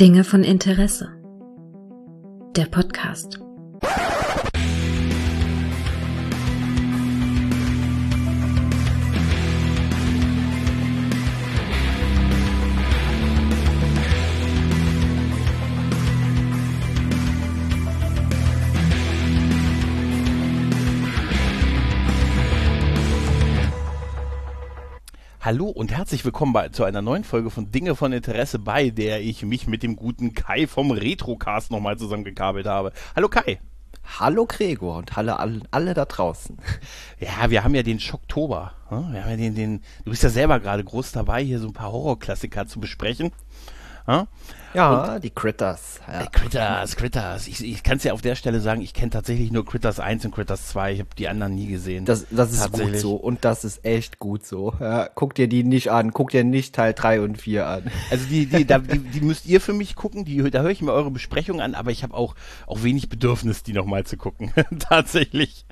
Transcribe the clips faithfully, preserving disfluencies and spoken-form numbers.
Dinge von Interesse. Der Podcast. Hallo und herzlich willkommen bei, zu einer neuen Folge von Dinge von Interesse, bei der ich mich mit dem guten Kai vom Retrocast nochmal zusammengekabelt habe. Hallo Kai. Hallo Gregor und hallo alle, alle da draußen. Ja, wir haben ja den Schocktober. Wir haben ja den, den, du bist ja selber gerade groß dabei, hier so ein paar Horrorklassiker zu besprechen. Ja, und die Critters. Ja. Critters, Critters. Ich, ich kann es ja auf der Stelle sagen, ich kenne tatsächlich nur Critters eins und Critters zwei. Ich habe die anderen nie gesehen. Das, das ist gut so und das ist echt gut so. Ja, guck dir die nicht an, guck dir nicht Teil drei und vier an. Also die, die, da, die, die müsst ihr für mich gucken, die, da höre ich mir eure Besprechung an, aber ich habe auch, auch wenig Bedürfnis, die nochmal zu gucken. Tatsächlich.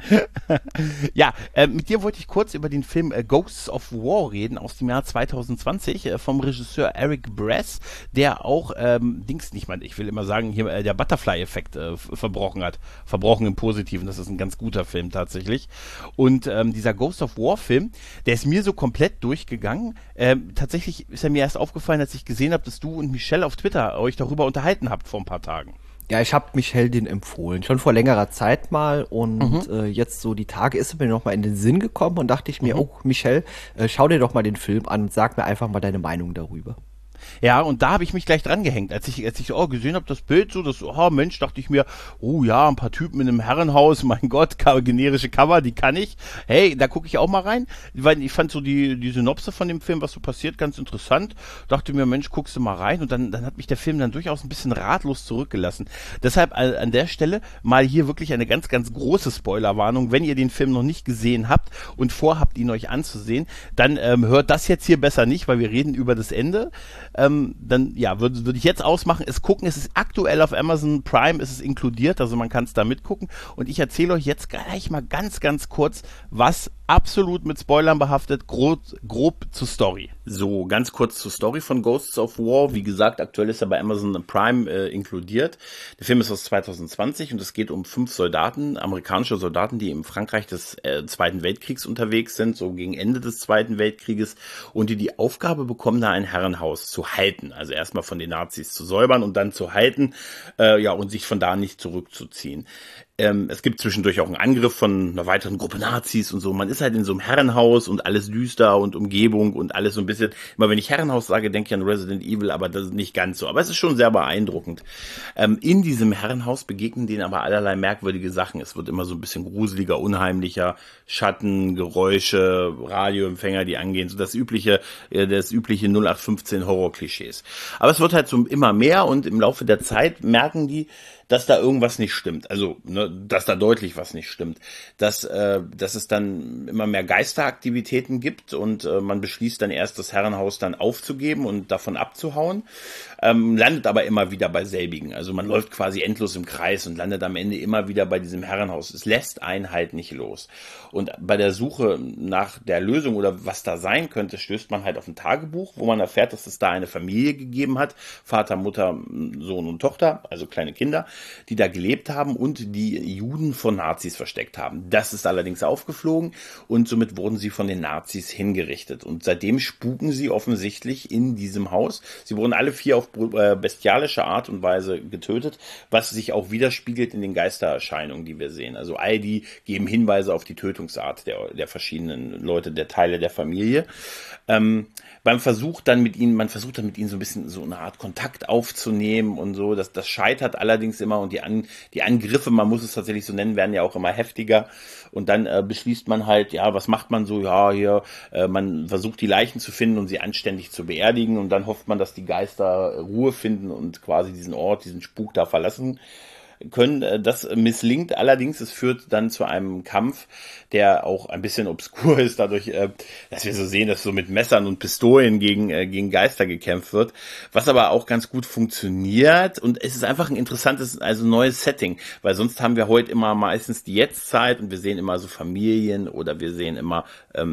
Ja, äh, mit dir wollte ich kurz über den Film äh, Ghosts of War reden aus dem Jahr zwanzig zwanzig äh, vom Regisseur Eric Brass, der auch ähm, Dings nicht mal, ich will immer sagen, hier äh, der Butterfly-Effekt äh, verbrochen hat. Verbrochen im Positiven, das ist ein ganz guter Film tatsächlich. Und ähm, dieser Ghost of War-Film, der ist mir so komplett durchgegangen. Ähm, tatsächlich ist er mir erst aufgefallen, als ich gesehen habe, dass du und Michelle auf Twitter euch darüber unterhalten habt vor ein paar Tagen. Ja, ich habe Michelle den empfohlen, schon vor längerer Zeit mal und Mhm. äh, jetzt so die Tage ist mir noch mal in den Sinn gekommen und dachte ich mir, Mhm. oh Michelle, äh, schau dir doch mal den Film an und sag mir einfach mal deine Meinung darüber. Ja, und da habe ich mich gleich dran gehängt. Als ich, als ich oh, gesehen habe, das Bild so, das, oh Mensch, dachte ich mir, oh ja, ein paar Typen in einem Herrenhaus, mein Gott, generische Cover, die kann ich. Hey, da gucke ich auch mal rein, weil ich fand so die, die Synopse von dem Film, was so passiert, ganz interessant. Dachte mir, Mensch, guckst du mal rein und dann, dann hat mich der Film dann durchaus ein bisschen ratlos zurückgelassen. Deshalb an der Stelle mal hier wirklich eine ganz, ganz große Spoilerwarnung. Wenn ihr den Film noch nicht gesehen habt und vorhabt, ihn euch anzusehen, dann ähm, hört das jetzt hier besser nicht, weil wir reden über das Ende. Ähm, dann ja, würde würd ich jetzt ausmachen, es gucken, es ist aktuell auf Amazon Prime, es ist inkludiert, also man kann es da mitgucken und ich erzähle euch jetzt gleich mal ganz, ganz kurz, was absolut mit Spoilern behaftet, grob, grob zur Story. So, ganz kurz zur Story von Ghosts of War. Wie gesagt, aktuell ist er bei Amazon Prime äh, inkludiert. Der Film ist aus zwanzig zwanzig und es geht um fünf Soldaten, amerikanische Soldaten, die im Frankreich des äh, Zweiten Weltkriegs unterwegs sind, so gegen Ende des Zweiten Weltkrieges und die die Aufgabe bekommen, da ein Herrenhaus zu halten. Also erstmal von den Nazis zu säubern und dann zu halten, äh, ja, und sich von da nicht zurückzuziehen. Ähm, es gibt zwischendurch auch einen Angriff von einer weiteren Gruppe Nazis und so. Man ist halt in so einem Herrenhaus und alles düster und Umgebung und alles so ein bisschen. Immer wenn ich Herrenhaus sage, denke ich an Resident Evil, aber das ist nicht ganz so. Aber es ist schon sehr beeindruckend. Ähm, in diesem Herrenhaus begegnen denen aber allerlei merkwürdige Sachen. Es wird immer so ein bisschen gruseliger, unheimlicher. Schatten, Geräusche, Radioempfänger, die angehen. So das übliche, äh, das übliche null acht fünfzehn Horror-Klischees. Aber es wird halt so immer mehr und im Laufe der Zeit merken die, dass da irgendwas nicht stimmt. Also, ne, dass da deutlich was nicht stimmt. Dass, äh, dass es dann immer mehr Geisteraktivitäten gibt und äh, man beschließt dann erst, das Herrenhaus dann aufzugeben und davon abzuhauen, ähm, landet aber immer wieder bei selbigen. Also man läuft quasi endlos im Kreis und landet am Ende immer wieder bei diesem Herrenhaus. Es lässt einen halt nicht los. Und bei der Suche nach der Lösung oder was da sein könnte, stößt man halt auf ein Tagebuch, wo man erfährt, dass es da eine Familie gegeben hat. Vater, Mutter, Sohn und Tochter, also kleine Kinder, die da gelebt haben und die Juden von Nazis versteckt haben. Das ist allerdings aufgeflogen und somit wurden sie von den Nazis hingerichtet. Und seitdem spuken sie offensichtlich in diesem Haus. Sie wurden alle vier auf bestialische Art und Weise getötet, was sich auch widerspiegelt in den Geistererscheinungen, die wir sehen. Also all die geben Hinweise auf die Tötungsart der, der verschiedenen Leute, der Teile der Familie. Ähm, beim Versuch dann mit ihnen, man versucht dann mit ihnen so ein bisschen so eine Art Kontakt aufzunehmen und so, das, das scheitert allerdings immer und die, An, die Angriffe, man muss es tatsächlich so nennen, werden ja auch immer heftiger und dann äh, beschließt man halt, ja, was macht man so, ja, hier, äh, man versucht die Leichen zu finden und sie anständig zu beerdigen und dann hofft man, dass die Geister Ruhe finden und quasi diesen Ort, diesen Spuk da verlassen können. Das misslingt allerdings, es führt dann zu einem Kampf, der auch ein bisschen obskur ist, dadurch, dass wir so sehen, dass so mit Messern und Pistolen gegen, gegen Geister gekämpft wird, was aber auch ganz gut funktioniert und es ist einfach ein interessantes, also neues Setting, weil sonst haben wir heute immer meistens die Jetztzeit und wir sehen immer so Familien oder wir sehen immer ähm,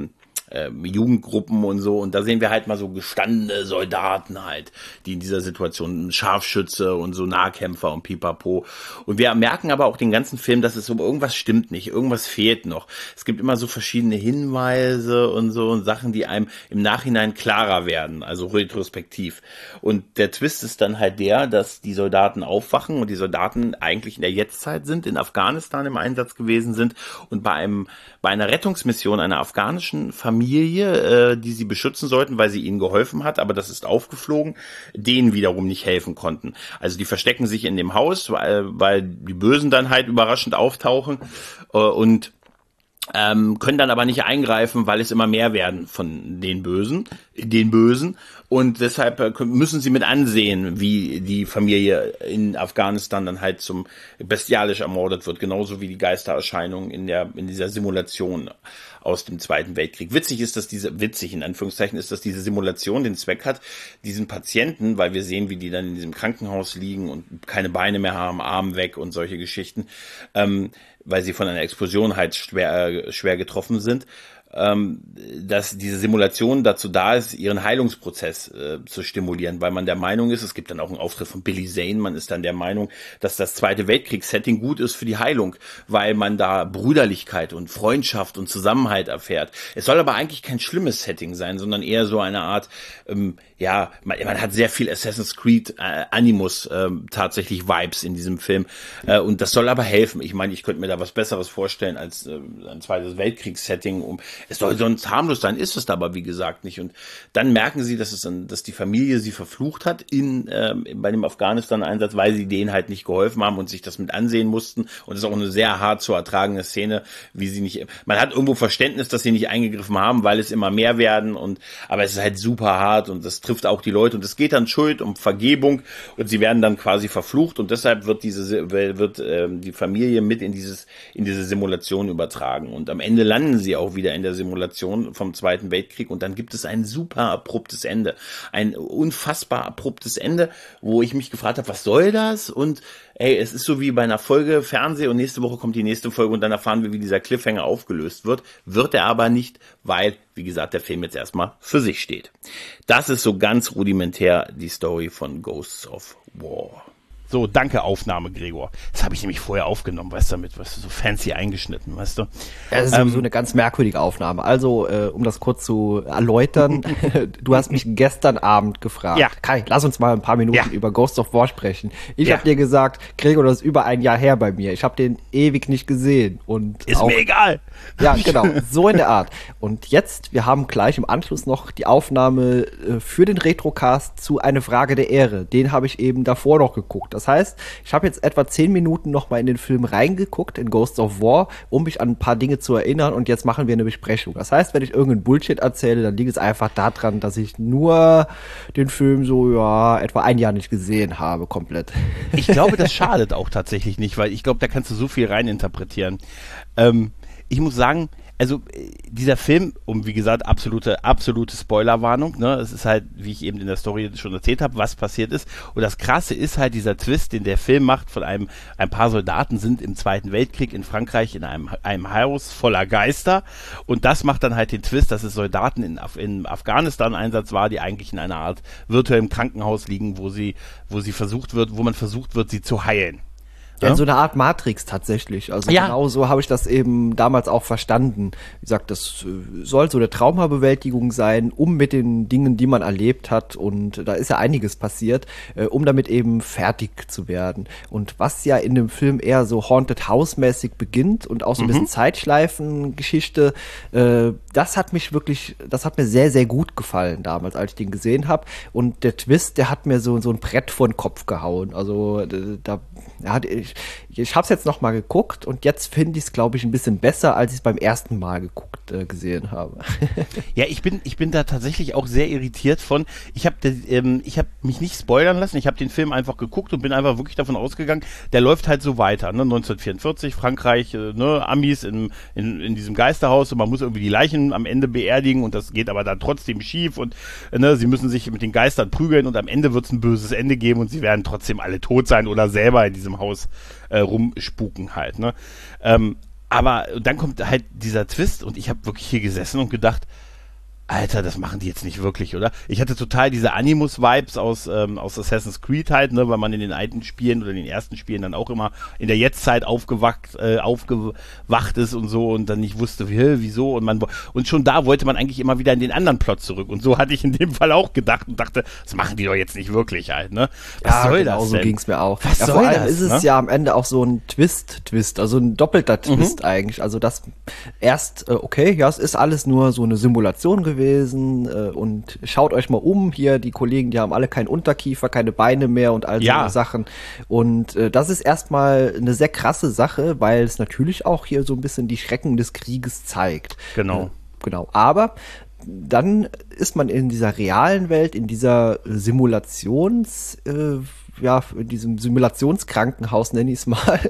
äh, Jugendgruppen und so. Und da sehen wir halt mal so gestandene Soldaten halt, die in dieser Situation, Scharfschütze und so Nahkämpfer und Pipapo. Und wir merken aber auch den ganzen Film, dass es so irgendwas stimmt nicht, irgendwas fehlt noch. Es gibt immer so verschiedene Hinweise und so und Sachen, die einem im Nachhinein klarer werden, also retrospektiv. Und der Twist ist dann halt der, dass die Soldaten aufwachen und die Soldaten eigentlich in der Jetztzeit sind, in Afghanistan im Einsatz gewesen sind und bei einem bei einer Rettungsmission einer afghanischen Familie, äh, die sie beschützen sollten, weil sie ihnen geholfen hat, aber das ist aufgeflogen, denen wiederum nicht helfen konnten. Also die verstecken sich in dem Haus, weil, weil die Bösen dann halt überraschend auftauchen äh, und ähm, können dann aber nicht eingreifen, weil es immer mehr werden von den Bösen, den Bösen. Und deshalb müssen sie mit ansehen, wie die Familie in Afghanistan dann halt zum bestialisch ermordet wird, genauso wie die Geistererscheinungen in der in dieser Simulation aus dem Zweiten Weltkrieg. Witzig ist, dass diese, witzig in Anführungszeichen, ist, dass diese Simulation den Zweck hat, diesen Patienten, weil wir sehen, wie die dann in diesem Krankenhaus liegen und keine Beine mehr haben, Arm weg und solche Geschichten, ähm, weil sie von einer Explosion halt schwer, äh, schwer getroffen sind, ähm, dass diese Simulation dazu da ist, ihren Heilungsprozess äh, zu stimulieren, weil man der Meinung ist, es gibt dann auch einen Auftritt von Billy Zane, man ist dann der Meinung, dass das Zweite Weltkriegs-Setting gut ist für die Heilung, weil man da Brüderlichkeit und Freundschaft und Zusammenhalt erfährt. Es soll aber eigentlich kein schlimmes Setting sein, sondern eher so eine Art, ähm, ja, man, man hat sehr viel Assassin's Creed äh, Animus äh, tatsächlich Vibes in diesem Film äh, und das soll aber helfen. Ich meine, ich könnte mir da was Besseres vorstellen als äh, ein Zweites Weltkriegs-Setting, um es soll sonst harmlos sein, ist es aber wie gesagt nicht. Und dann merken sie, dass es dann, dass die Familie sie verflucht hat in ähm, bei dem Afghanistan-Einsatz, weil sie denen halt nicht geholfen haben und sich das mit ansehen mussten. Und es ist auch eine sehr hart zu ertragende Szene, wie sie nicht. Man hat irgendwo Verständnis, dass sie nicht eingegriffen haben, weil es immer mehr werden. Und aber es ist halt super hart und das trifft auch die Leute. Und es geht dann Schuld um Vergebung und sie werden dann quasi verflucht. Und deshalb wird diese wird ähm, die Familie mit in dieses in diese Simulation übertragen. Und am Ende landen sie auch wieder in der Simulation vom Zweiten Weltkrieg und dann gibt es ein super abruptes Ende. Ein unfassbar abruptes Ende, wo ich mich gefragt habe, was soll das? Und ey, es ist so wie bei einer Folge Fernseh und nächste Woche kommt die nächste Folge und dann erfahren wir, wie dieser Cliffhanger aufgelöst wird. Wird er aber nicht, weil, wie gesagt, der Film jetzt erstmal für sich steht. Das ist so ganz rudimentär die Story von Ghosts of War. So, danke Aufnahme, Gregor. Das habe ich nämlich vorher aufgenommen, weißt du, damit, weißt du, so fancy eingeschnitten, weißt du. Ja, das ist ähm, so eine ganz merkwürdige Aufnahme. Also, äh, um das kurz zu erläutern, du hast mich gestern Abend gefragt, ja. Kai, lass uns mal ein paar Minuten ja. über Ghost of War sprechen. Ich ja. habe dir gesagt, Gregor, das ist über ein Jahr her bei mir. Ich habe den ewig nicht gesehen. Und ist auch, mir egal. Ja, genau, so in der Art. Und jetzt, wir haben gleich im Anschluss noch die Aufnahme äh, für den Retrocast zu Eine Frage der Ehre. Den habe ich eben davor noch geguckt. Das heißt, ich habe jetzt etwa zehn Minuten noch mal in den Film reingeguckt, in Ghosts of War, um mich an ein paar Dinge zu erinnern und jetzt machen wir eine Besprechung. Das heißt, wenn ich irgendeinen Bullshit erzähle, dann liegt es einfach daran, dass ich nur den Film so, ja, etwa ein Jahr nicht gesehen habe, komplett. Ich glaube, das schadet auch tatsächlich nicht, weil ich glaube, da kannst du so viel reininterpretieren. Ähm, ich muss sagen, also dieser Film, um wie gesagt, absolute, absolute Spoilerwarnung, ne, es ist halt, wie ich eben in der Story schon erzählt habe, was passiert ist. Und das Krasse ist halt dieser Twist, den der Film macht von einem, ein paar Soldaten sind im Zweiten Weltkrieg in Frankreich in einem, einem Haus voller Geister. Und das macht dann halt den Twist, dass es Soldaten in, Af- in Afghanistan-Einsatz war, die eigentlich in einer Art virtuellem Krankenhaus liegen, wo sie, wo sie versucht wird, wo man versucht wird, sie zu heilen. Ja, so eine Art Matrix tatsächlich. Also ja. genau so habe ich das eben damals auch verstanden. Wie gesagt, das äh, soll so eine Traumabewältigung sein, um mit den Dingen, die man erlebt hat, und da ist ja einiges passiert, äh, um damit eben fertig zu werden. Und was ja in dem Film eher so Haunted House-mäßig beginnt und auch so ein Mhm. bisschen Zeitschleifen-Geschichte, äh, das hat mich wirklich, das hat mir sehr, sehr gut gefallen damals, als ich den gesehen habe. Und der Twist, der hat mir so, so ein Brett vor den Kopf gehauen. Also da, ja, ich, ich habe es jetzt noch mal geguckt und jetzt finde ich es, glaube ich, ein bisschen besser, als ich es beim ersten Mal geguckt äh, gesehen habe. Ja, ich bin ich bin da tatsächlich auch sehr irritiert von. Ich habe ähm, ich habe mich nicht spoilern lassen. Ich habe den Film einfach geguckt und bin einfach wirklich davon ausgegangen, der läuft halt so weiter. Ne? neunzehnhundertvierundvierzig, Frankreich, äh, ne? Amis in, in in diesem Geisterhaus und man muss irgendwie die Leichen am Ende beerdigen und das geht aber dann trotzdem schief und äh, ne? sie müssen sich mit den Geistern prügeln und am Ende wird es ein böses Ende geben und sie werden trotzdem alle tot sein oder selber in diesem Haus äh, rumspuken halt. Ne? Ähm, aber dann kommt halt dieser Twist und ich habe wirklich hier gesessen und gedacht, Alter, das machen die jetzt nicht wirklich, oder? Ich hatte total diese Animus-Vibes aus, ähm, aus Assassin's Creed halt, ne, weil man in den alten Spielen oder in den ersten Spielen dann auch immer in der Jetztzeit aufgewacht, äh, aufgewacht ist und so und dann nicht wusste, wie, wieso und man, und schon da wollte man eigentlich immer wieder in den anderen Plot zurück und so hatte ich in dem Fall auch gedacht und dachte, das machen die doch jetzt nicht wirklich halt, ne? Was ja, soll genau das so denn? ging's mir auch. Was ja, soll vor allem das, ist es ne? ja am Ende auch so ein Twist-Twist, also ein doppelter Twist Mhm. eigentlich. Also das erst, äh, okay, ja, es ist alles nur so eine Simulation gewesen äh, und schaut euch mal um, hier die Kollegen, die haben alle keinen Unterkiefer, keine Beine mehr und all Ja. solche Sachen. Und äh, das ist erstmal eine sehr krasse Sache, weil es natürlich auch hier so ein bisschen die Schrecken des Krieges zeigt. Genau. Äh, genau, aber dann ist man in dieser realen Welt, in dieser Simulations, äh, ja, in diesem Simulationskrankenhaus, nenne ich es mal.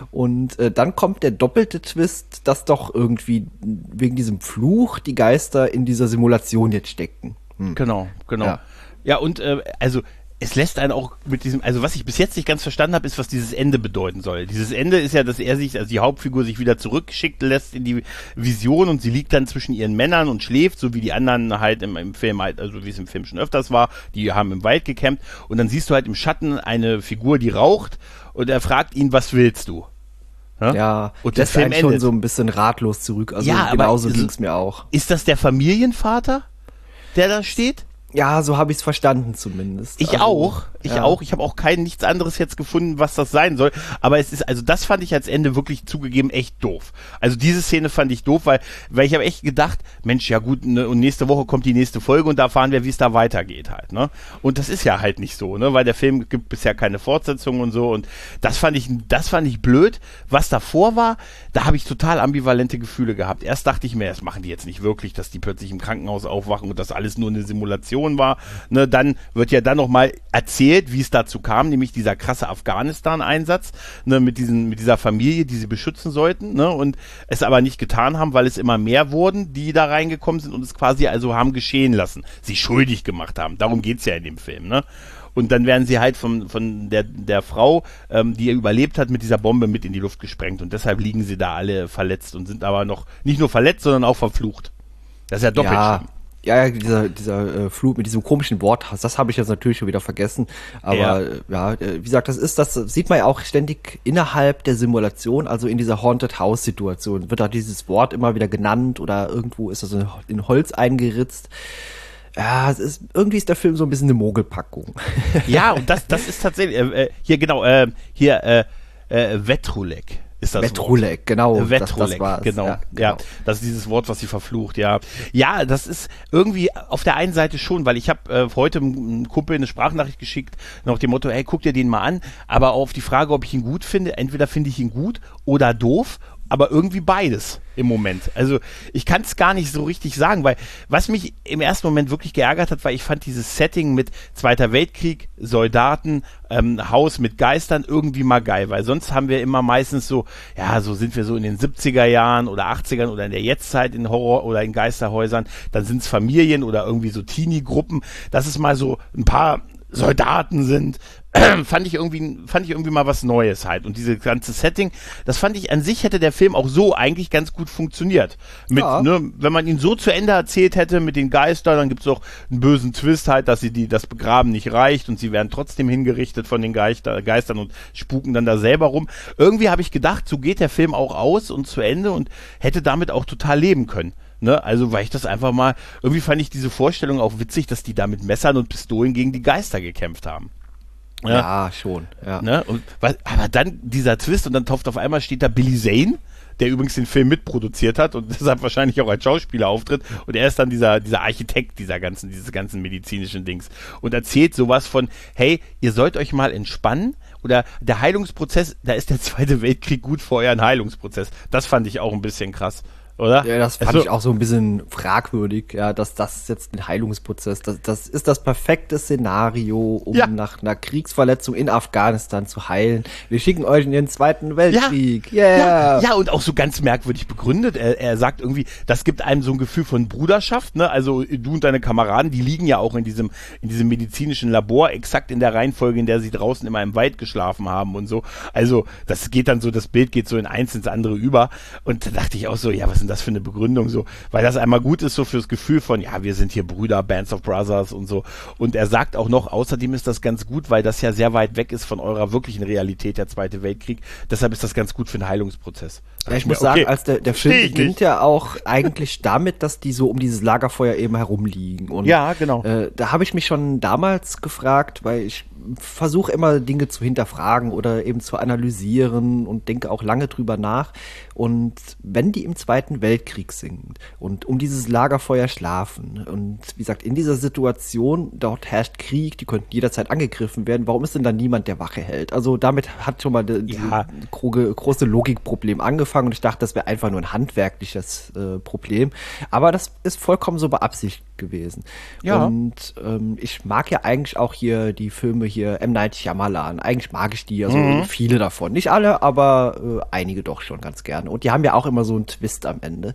Und äh, dann kommt der doppelte Twist, dass doch irgendwie wegen diesem Fluch die Geister in dieser Simulation jetzt stecken. Hm. Genau, genau. Ja. Ja, und äh, also es lässt einen auch mit diesem, also was ich bis jetzt nicht ganz verstanden habe, ist, was dieses Ende bedeuten soll. Dieses Ende ist ja, dass er sich, also die Hauptfigur sich wieder zurückschickt lässt in die Vision und sie liegt dann zwischen ihren Männern und schläft, so wie die anderen halt im, im Film halt, also wie es im Film schon öfters war, die haben im Wald gecampt und dann siehst du halt im Schatten eine Figur, die raucht und er fragt ihn, was willst du? Ja, Ja, und der lässt Film einen schon endet. so ein bisschen ratlos zurück. Also Ja, aber genauso ist- ging es mir auch. Ist das der Familienvater, der da steht? Ja, so habe ich es verstanden zumindest. Ich Also, auch, ich ja. auch. Ich habe auch kein nichts anderes jetzt gefunden, was das sein soll. Aber es ist, also das fand ich als Ende wirklich zugegeben echt doof. Also diese Szene fand ich doof, weil, weil ich habe echt gedacht, Mensch, ja gut, ne, und nächste Woche kommt die nächste Folge und da erfahren wir, wie es da weitergeht halt, ne? Und das ist ja halt nicht so, ne? Weil der Film gibt bisher keine Fortsetzung und so. Und das fand ich, das fand ich blöd. Was davor war, da habe ich total ambivalente Gefühle gehabt. Erst dachte ich mir, das machen die jetzt nicht wirklich, dass die plötzlich im Krankenhaus aufwachen und das alles nur eine Simulation war. Ne, dann wird ja dann noch mal erzählt, wie es dazu kam, nämlich dieser krasse Afghanistan-Einsatz, ne, mit diesen, mit dieser Familie, die sie beschützen sollten, ne, und es aber nicht getan haben, weil es immer mehr wurden, die da reingekommen sind und es quasi also haben geschehen lassen, sie schuldig gemacht haben. Darum geht's ja in dem Film, ne. Und dann werden sie halt von, von der, der Frau, ähm, die überlebt hat, mit dieser Bombe mit in die Luft gesprengt. Und deshalb liegen sie da alle verletzt und sind aber noch nicht nur verletzt, sondern auch verflucht. Das ist ja doppelt Ja, schlimm. ja, ja, dieser, dieser äh, Fluch mit diesem komischen Wort, das habe ich jetzt natürlich schon wieder vergessen. Aber Ja. äh, ja, äh, wie gesagt, das ist, das sieht man ja auch ständig innerhalb der Simulation, also in dieser Haunted House Situation. Wird da dieses Wort immer wieder genannt oder irgendwo ist das in, in Holz eingeritzt. Ja, es ist, irgendwie ist der Film so ein bisschen eine Mogelpackung. Ja, und das, das ist tatsächlich, äh, äh, hier genau, äh, hier, äh, äh, Vetrulek ist das Vetrulek, genau. Wort. das, das Vetrulek, war's. genau. Ja, Ja, genau. das ist dieses Wort, was sie verflucht, ja. Ja, das ist irgendwie auf der einen Seite schon, weil ich habe äh, heute einem Kumpel eine Sprachnachricht geschickt, nach dem Motto, hey, guck dir den mal an, aber auf die Frage, ob ich ihn gut finde, entweder finde ich ihn gut oder doof, aber irgendwie beides im Moment. Also ich kann es gar nicht so richtig sagen, weil was mich im ersten Moment wirklich geärgert hat, weil ich fand dieses Setting mit Zweiter Weltkrieg, Soldaten, ähm, Haus mit Geistern irgendwie mal geil, weil sonst haben wir immer meistens so, ja, so sind wir so in den siebziger Jahren oder achtzigern oder in der Jetztzeit in Horror- oder in Geisterhäusern, dann sind es Familien oder irgendwie so Teenie-Gruppen, dass es mal so ein paar Soldaten sind, fand ich irgendwie, fand ich irgendwie mal was Neues halt. Und diese ganze Setting, das fand ich an sich, hätte der Film auch so eigentlich ganz gut funktioniert. Mit, Ja. ne, wenn man ihn so zu Ende erzählt hätte mit den Geistern, dann gibt's auch einen bösen Twist halt, dass sie die, das Begraben nicht reicht und sie werden trotzdem hingerichtet von den Geister, Geistern und spuken dann da selber rum. Irgendwie habe ich gedacht, so geht der Film auch aus und zu Ende und hätte damit auch total leben können. Ne, also weil ich das einfach mal, irgendwie fand ich diese Vorstellung auch witzig, dass die da mit Messern und Pistolen gegen die Geister gekämpft haben. Ja, schon. Ja. Ne? Und, was, aber dann dieser Twist und dann taucht auf einmal steht da Billy Zane, der übrigens den Film mitproduziert hat und deshalb wahrscheinlich auch als Schauspieler auftritt und er ist dann dieser, dieser Architekt dieser ganzen, dieses ganzen medizinischen Dings und erzählt sowas von, hey, ihr sollt euch mal entspannen oder der Heilungsprozess, da ist der Zweite Weltkrieg gut für euren Heilungsprozess. Das fand ich auch ein bisschen krass. Oder? Ja, das fand Also- ich auch so ein bisschen fragwürdig, ja, dass das jetzt ein Heilungsprozess, das, das ist das perfekte Szenario, um Ja. nach einer Kriegsverletzung in Afghanistan zu heilen. Wir schicken euch in den Zweiten Weltkrieg. Yeah. Ja, ja, und auch so ganz merkwürdig begründet. Er, er sagt irgendwie, das gibt einem so ein Gefühl von Bruderschaft, ne? Also du und deine Kameraden, die liegen ja auch in diesem, in diesem medizinischen Labor, exakt in der Reihenfolge, in der sie draußen immer im Wald geschlafen haben und so. Also, das geht dann so, das Bild geht so in eins ins andere über. Und da dachte ich auch so, ja, was ist denn das für eine Begründung so? Weil das einmal gut ist so fürs Gefühl von, ja, wir sind hier Brüder, Bands of Brothers und so. Und er sagt auch noch, außerdem ist das ganz gut, weil das ja sehr weit weg ist von eurer wirklichen Realität, der Zweite Weltkrieg. Deshalb ist das ganz gut für den Heilungsprozess. Ja, ich ich muss mir, okay, sagen, als der, der Film beginnt nicht. ja auch eigentlich damit, dass die so um dieses Lagerfeuer eben herumliegen. Und, ja, genau. Äh, da habe ich mich schon damals gefragt, weil ich versuche immer Dinge zu hinterfragen oder eben zu analysieren und denke auch lange drüber nach. Und wenn die im Zweiten Weltkrieg sind und um dieses Lagerfeuer schlafen und wie gesagt, in dieser Situation, dort herrscht Krieg, die könnten jederzeit angegriffen werden, warum ist denn da niemand, der Wache hält? Also damit hat schon mal die, ja. die gro- große Logikproblem angefangen und ich dachte, das wäre einfach nur ein handwerkliches äh, Problem. Aber das ist vollkommen so beabsichtigt gewesen. Ja. Und ähm, ich mag ja eigentlich auch hier die Filme hier M. Night Shyamalan. Eigentlich mag ich die, also Mhm. viele davon. Nicht alle, aber äh, einige doch schon ganz gerne. Und die haben ja auch immer so einen Twist am Ende.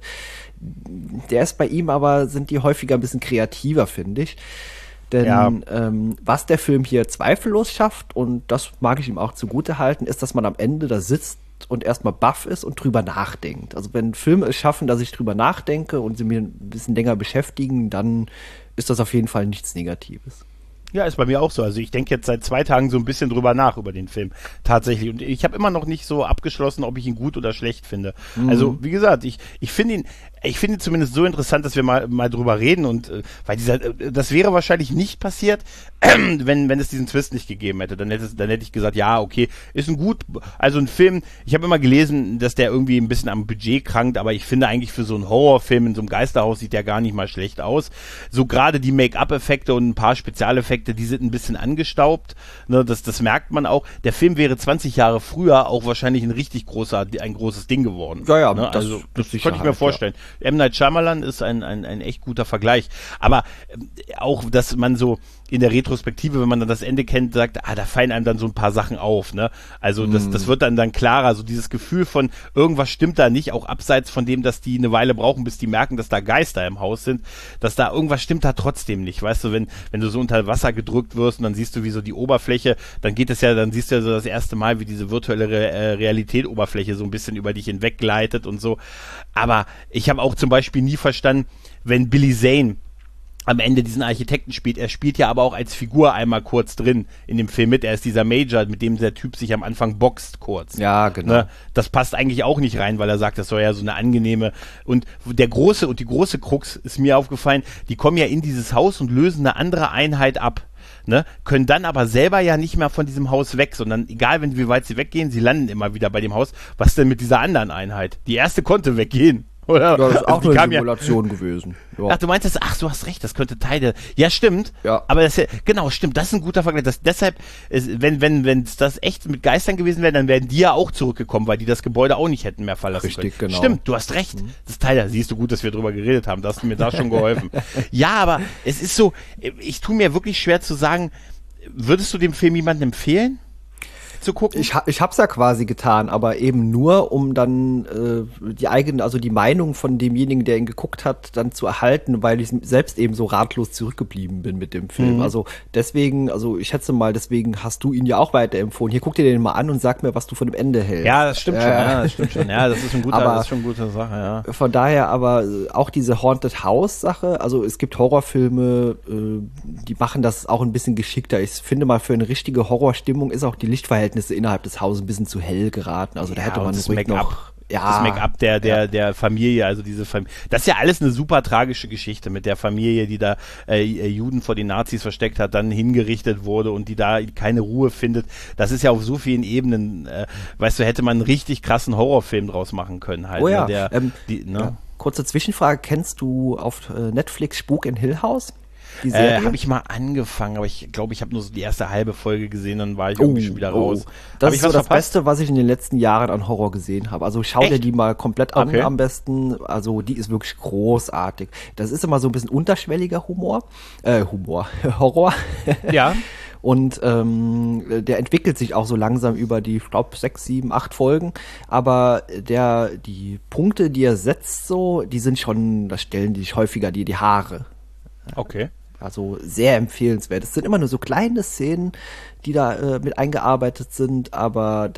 Der ist bei ihm aber, sind die häufiger ein bisschen kreativer, finde ich. Denn Ja. ähm, was der Film hier zweifellos schafft, und das mag ich ihm auch zugute halten, ist, dass man am Ende da sitzt und erstmal baff ist und drüber nachdenkt. Also wenn Filme es schaffen, dass ich drüber nachdenke und sie mir ein bisschen länger beschäftigen, dann ist das auf jeden Fall nichts Negatives. Ja, ist bei mir auch so. Also ich denke jetzt seit zwei Tagen so ein bisschen drüber nach über den Film. Tatsächlich. Und ich habe immer noch nicht so abgeschlossen, ob ich ihn gut oder schlecht finde. Mhm. Also, wie gesagt, ich, ich finde ihn, ich finde ihn zumindest so interessant, dass wir mal, mal drüber reden und, äh, weil dieser, äh, das wäre wahrscheinlich nicht passiert, äh, wenn, wenn es diesen Twist nicht gegeben hätte. Dann hätte, dann hätte ich gesagt, ja, okay, ist ein gut, also ein Film, ich habe immer gelesen, dass der irgendwie ein bisschen am Budget krankt, aber ich finde eigentlich für so einen Horrorfilm in so einem Geisterhaus sieht der gar nicht mal schlecht aus. So gerade die Make-up-Effekte und ein paar Spezialeffekte, die sind ein bisschen angestaubt, ne, das, das merkt man auch. Der Film wäre zwanzig Jahre früher auch wahrscheinlich ein richtig großer, ein großes Ding geworden. Ja, ja, ne? das, Also, das das könnte ich mir vorstellen. Ja. M. Night Shyamalan ist ein, ein, ein echt guter Vergleich. Aber äh, auch, dass man so in der Retrospektive, wenn man dann das Ende kennt, sagt, ah, da fallen einem dann so ein paar Sachen auf, ne? Also das, das wird dann dann klarer, so dieses Gefühl von irgendwas stimmt da nicht, auch abseits von dem, dass die eine Weile brauchen, bis die merken, dass da Geister im Haus sind, dass da irgendwas stimmt da trotzdem nicht, weißt du, wenn wenn du so unter Wasser gedrückt wirst und dann siehst du wie so die Oberfläche, dann geht es ja, dann siehst du ja so das erste Mal, wie diese virtuelle Re- äh, Realität-Oberfläche so ein bisschen über dich hinweg gleitet und so. Aber ich habe auch zum Beispiel nie verstanden, wenn Billy Zane am Ende diesen Architekten spielt. Er spielt ja aber auch als Figur einmal kurz drin in dem Film mit. Er ist dieser Major, mit dem der Typ sich am Anfang boxt kurz. Ja, genau. Ne? Das passt eigentlich auch nicht rein, weil er sagt, das soll ja so eine angenehme und der große und die große Krux ist mir aufgefallen, die kommen ja in dieses Haus und lösen eine andere Einheit ab. Ne, können dann aber selber ja nicht mehr von diesem Haus weg, sondern egal, wenn wie weit sie weggehen, sie landen immer wieder bei dem Haus. Was denn mit dieser anderen Einheit? Die erste konnte weggehen. Oder? Ja, das ist auch also eine kam Simulation ja, gewesen. Ja. Ach, du meinst das? Ach, du hast recht, das könnte Teile. Ja, stimmt. Ja. Aber das, genau, stimmt, das ist ein guter Vergleich. Das, deshalb, ist, wenn wenn wenn das echt mit Geistern gewesen wäre, dann wären die ja auch zurückgekommen, weil die das Gebäude auch nicht hätten mehr verlassen Richtig, können. genau. Stimmt, du hast recht. Mhm. Das Teil, da siehst du gut, dass wir drüber geredet haben. Da hast du mir da schon geholfen. Ja, aber es ist so, ich tue mir wirklich schwer zu sagen, würdest du dem Film jemandem empfehlen? Zu gucken? Ich, ich hab's ja quasi getan, aber eben nur, um dann äh, die eigene, also die Meinung von demjenigen, der ihn geguckt hat, dann zu erhalten, weil ich selbst eben so ratlos zurückgeblieben bin mit dem Film. Mhm. Also deswegen, also ich schätze mal, deswegen hast du ihn ja auch weiterempfohlen. Hier, guck dir den mal an und sag mir, was du von dem Ende hältst. Ja, das stimmt äh, schon. Ja, das stimmt schon. Ja, das ist ein guter, aber das ist schon eine gute Sache, ja. Von daher aber auch diese Haunted House Sache, also es gibt Horrorfilme, äh, die machen das auch ein bisschen geschickter. Ich finde mal, für eine richtige Horrorstimmung ist auch die Lichtverhältnisse innerhalb des Hauses ein bisschen zu hell geraten. Also da ja, hätte man das ruhig Make-up. noch ja, das Make-up der, der, ja. der Familie, also diese Familie. Das ist ja alles eine super tragische Geschichte mit der Familie, die da äh, Juden vor den Nazis versteckt hat, dann hingerichtet wurde und die da keine Ruhe findet. Das ist ja auf so vielen Ebenen, äh, weißt du, hätte man einen richtig krassen Horrorfilm draus machen können halt. Oh ja, ne, der, ähm, die, ne? ja. Kurze Zwischenfrage, kennst du auf äh, Netflix Spuk in Hill House? Die Äh, Serie? habe ich mal angefangen, aber ich glaube, ich habe nur so die erste halbe Folge gesehen, dann war ich Oh, irgendwie schon wieder raus. oh. Das Hab ist ich so was das verpasst? Beste, was ich in den letzten Jahren an Horror gesehen habe. Also schau dir Echt? die mal komplett an Okay. am besten. Also die ist wirklich großartig. Das ist immer so ein bisschen unterschwelliger Humor. Äh, Humor. Horror. Ja. Und ähm, der entwickelt sich auch so langsam über die, ich glaube, sechs, sieben, acht Folgen. Aber der, die Punkte, die er setzt, so, die sind schon, da stellen die sich häufiger die, die Haare. Okay. Also sehr empfehlenswert. Es sind immer nur so kleine Szenen, die da äh, mit eingearbeitet sind, aber da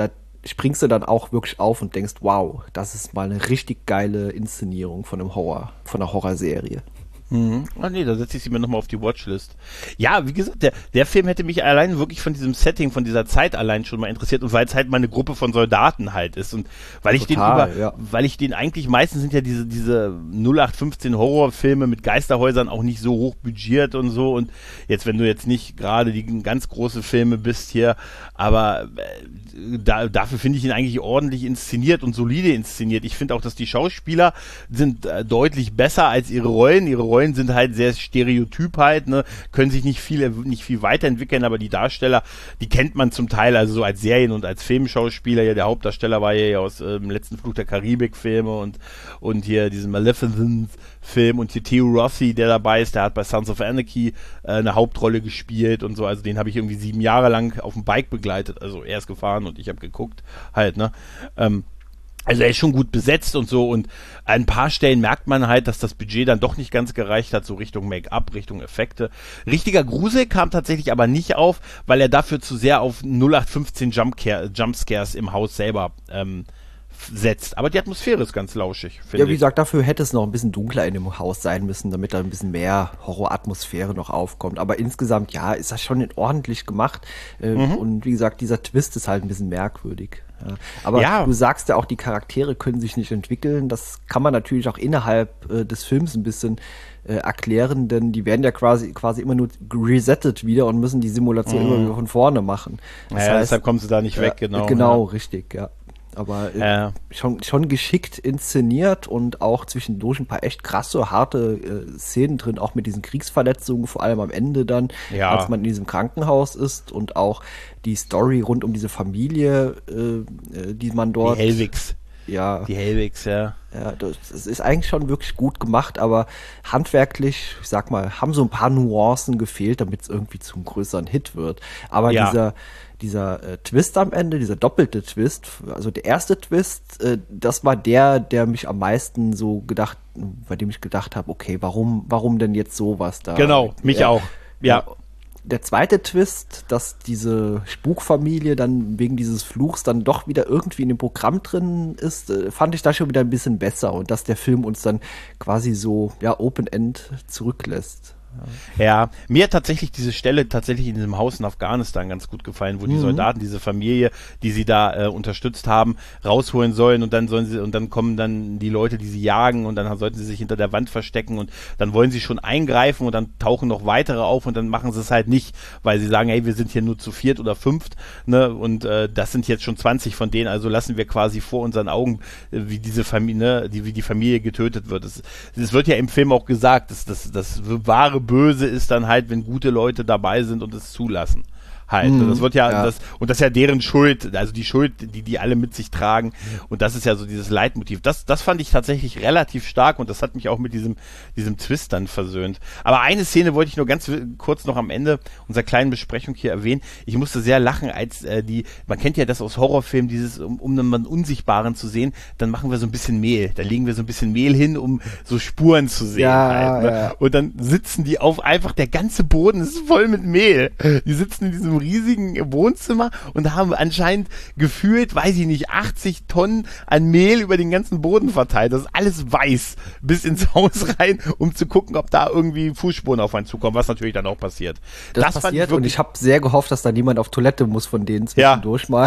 springst du dann auch wirklich auf und denkst, wow, das ist mal eine richtig geile Inszenierung von einem Horror, von einer Horrorserie. Mhm. Ah nee, da setze ich sie mir nochmal auf die Watchlist. Ja, wie gesagt, der, der Film hätte mich allein wirklich von diesem Setting, von dieser Zeit allein schon mal interessiert und weil es halt mal eine Gruppe von Soldaten halt ist und weil ich Total, den über, ja. weil ich den eigentlich, meistens sind ja diese, diese null acht fünfzehn Horrorfilme mit Geisterhäusern auch nicht so hoch budgiert und so und jetzt, wenn du jetzt nicht gerade die ganz große Filme bist hier, aber äh, da, dafür finde ich ihn eigentlich ordentlich inszeniert und solide inszeniert. Ich finde auch, dass die Schauspieler sind äh, deutlich besser als ihre Rollen. Ihre Rollen sind halt sehr stereotyp halt, ne, können sich nicht viel, nicht viel weiterentwickeln, aber die Darsteller, die kennt man zum Teil, also so als Serien- und als Filmschauspieler. Ja, der Hauptdarsteller war ja aus äh, dem letzten Flug der Karibik-Filme und, und hier diesen Maleficent-Film und hier Theo Rossi, der dabei ist, der hat bei Sons of Anarchy äh, eine Hauptrolle gespielt und so, also den habe ich irgendwie sieben Jahre lang auf dem Bike begleitet, also er ist gefahren und ich habe geguckt halt, ne, ähm, also er ist schon gut besetzt und so und an ein paar Stellen merkt man halt, dass das Budget dann doch nicht ganz gereicht hat, so Richtung Make-up, Richtung Effekte. Richtiger Grusel kam tatsächlich aber nicht auf, weil er dafür zu sehr auf null acht fünfzehn Jumpcare, Jumpscares im Haus selber ähm, setzt. Aber die Atmosphäre ist ganz lauschig, finde ich. Ja, wie gesagt, dafür hätte es noch ein bisschen dunkler in dem Haus sein müssen, damit da ein bisschen mehr Horroratmosphäre noch aufkommt. Aber insgesamt, ja, ist das schon ordentlich gemacht. Äh, mhm. Und wie gesagt, dieser Twist ist halt ein bisschen merkwürdig. Ja. Aber ja. Du sagst ja auch, die Charaktere können sich nicht entwickeln. Das kann man natürlich auch innerhalb äh, des Films ein bisschen äh, erklären, denn die werden ja quasi quasi immer nur resettet wieder und müssen die Simulation mhm. immer wieder von vorne machen. Das ja, heißt, deshalb kommen sie da nicht weg, äh, genau. Genau, ja. richtig, ja. Aber äh, ja. schon, schon geschickt inszeniert und auch zwischendurch ein paar echt krasse, harte äh, Szenen drin, auch mit diesen Kriegsverletzungen, vor allem am Ende dann, ja. als man in diesem Krankenhaus ist und auch die Story rund um diese Familie, äh, die man dort... Die Hellwigs. Ja. Die Hellwigs, ja. Ja, das, das ist eigentlich schon wirklich gut gemacht, aber handwerklich, ich sag mal, haben so ein paar Nuancen gefehlt, damit es irgendwie zum größeren Hit wird. Aber ja. dieser dieser äh, Twist am Ende, dieser doppelte Twist, also der erste Twist, äh, das war der, der mich am meisten so gedacht, bei dem ich gedacht habe, okay, warum, warum denn jetzt sowas da? Genau, mich ja, auch. Ja. ja. Der zweite Twist, dass diese Spukfamilie dann wegen dieses Fluchs dann doch wieder irgendwie in dem Programm drin ist, äh, fand ich da schon wieder ein bisschen besser und dass der Film uns dann quasi so, ja, Open-End zurücklässt. Ja. ja, mir hat tatsächlich diese Stelle tatsächlich in diesem Haus in Afghanistan ganz gut gefallen, wo die mhm. Soldaten diese Familie, die sie da äh, unterstützt haben, rausholen sollen und dann sollen sie und dann kommen dann die Leute, die sie jagen und dann sollten sie sich hinter der Wand verstecken und dann wollen sie schon eingreifen und dann tauchen noch weitere auf und dann machen sie es halt nicht, weil sie sagen, hey, wir sind hier nur zu viert oder fünft, ne, und äh, das sind jetzt schon zwanzig von denen, also lassen wir quasi vor unseren Augen, äh, wie diese Familie, ne, die, wie die Familie getötet wird. Es, es wird ja im Film auch gesagt, dass das, das wahre Böse ist dann halt, wenn gute Leute dabei sind und es zulassen. Halt. Mhm, das wird ja, ja. Das, und das ist ja deren Schuld, also die Schuld, die die alle mit sich tragen. Und das ist ja so dieses Leitmotiv. Das, das fand ich tatsächlich relativ stark und das hat mich auch mit diesem, diesem Twist dann versöhnt. Aber eine Szene wollte ich nur ganz kurz noch am Ende unserer kleinen Besprechung hier erwähnen. Ich musste sehr lachen, als äh, die, man kennt ja das aus Horrorfilmen, dieses, um, um einen Unsichtbaren zu sehen, dann machen wir so ein bisschen Mehl. Da legen wir so ein bisschen Mehl hin, um so Spuren zu sehen. Ja, halt, ne? ja. Und dann sitzen die auf, einfach der ganze Boden ist voll mit Mehl. Die sitzen in diesem riesigen Wohnzimmer und haben anscheinend gefühlt, weiß ich nicht, achtzig Tonnen an Mehl über den ganzen Boden verteilt. Das ist alles weiß bis ins Haus rein, um zu gucken, ob da irgendwie Fußspuren auf einen zukommen, was natürlich dann auch passiert. Das, das passiert ich und ich habe sehr gehofft, dass da niemand auf Toilette muss von denen zwischendurch ja. mal.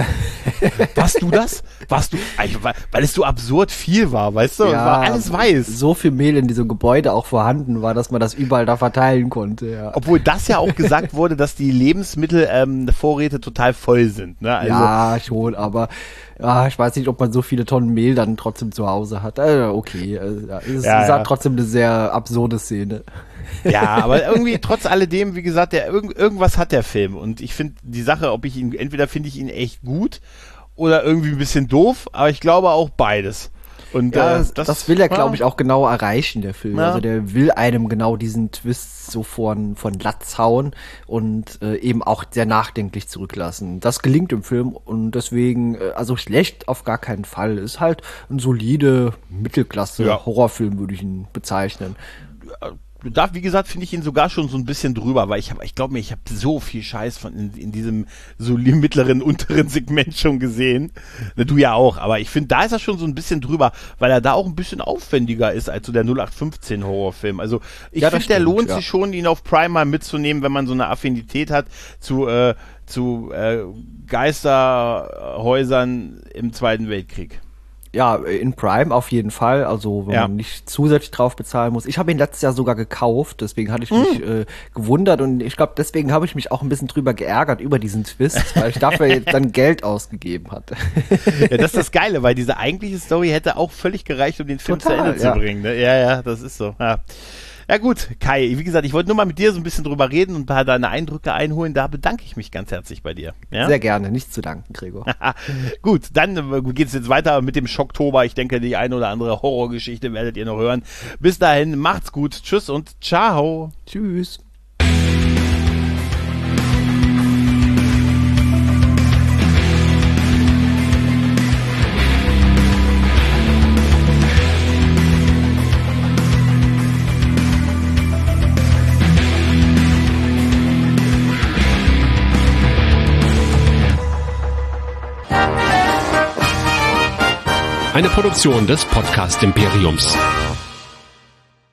Warst du das? Warst du, weil es so absurd viel war, weißt du? Ja, war alles weiß. So viel Mehl in diesem Gebäude auch vorhanden war, dass man das überall da verteilen konnte. Ja. Obwohl das ja auch gesagt wurde, dass die Lebensmittel ähm, Vorräte total voll sind. Ne? Also, ja, schon, aber ja, ich weiß nicht, ob man so viele Tonnen Mehl dann trotzdem zu Hause hat. Äh, okay, also, ja, es ja, ist ja. trotzdem eine sehr absurde Szene. Ja, aber irgendwie trotz alledem, wie gesagt, der irg- irgendwas hat der Film und ich finde die Sache, ob ich ihn, entweder finde ich ihn echt gut oder irgendwie ein bisschen doof, aber ich glaube auch beides. Und ja, äh, das, das, das will er, glaube ich, auch genau erreichen, der Film. Ja. Also der will einem genau diesen Twist so von, von Latz hauen und äh, eben auch sehr nachdenklich zurücklassen. Das gelingt im Film und deswegen, äh, also schlecht auf gar keinen Fall. Ist halt ein solide Mittelklasse-Horrorfilm, würde ich ihn bezeichnen. da, wie gesagt, finde ich ihn sogar schon so ein bisschen drüber, weil ich habe, ich glaube mir, ich habe so viel Scheiß von in, in diesem soliden mittleren, unteren Segment schon gesehen. Na, du ja auch, aber ich finde, da ist er schon so ein bisschen drüber, weil er da auch ein bisschen aufwendiger ist als so der null acht fünfzehn Horrorfilm. Also ich Ja, finde, das der stimmt, lohnt ja. sich schon, ihn auf Prime mal mitzunehmen, wenn man so eine Affinität hat zu, äh, zu äh, Geisterhäusern im Zweiten Weltkrieg. Ja, in Prime auf jeden Fall, also wenn Ja. man nicht zusätzlich drauf bezahlen muss. Ich habe ihn letztes Jahr sogar gekauft, deswegen hatte ich mich äh, gewundert und ich glaube, deswegen habe ich mich auch ein bisschen drüber geärgert über diesen Twist, weil ich dafür jetzt dann Geld ausgegeben hatte. Ja, das ist das Geile, weil diese eigentliche Story hätte auch völlig gereicht, um den Film Total, zu Ende ja. zu bringen. Ne? Ja, ja, das ist so. Ja. Ja gut, Kai, wie gesagt, ich wollte nur mal mit dir so ein bisschen drüber reden und ein paar deine Eindrücke einholen. Da bedanke ich mich ganz herzlich bei dir. Ja? Sehr gerne, nicht zu danken, Gregor. Gut, dann äh, geht es jetzt weiter mit dem Schocktober. Ich denke, die eine oder andere Horrorgeschichte werdet ihr noch hören. Bis dahin, macht's gut, tschüss und ciao. Tschüss. Eine Produktion des Podcast Imperiums.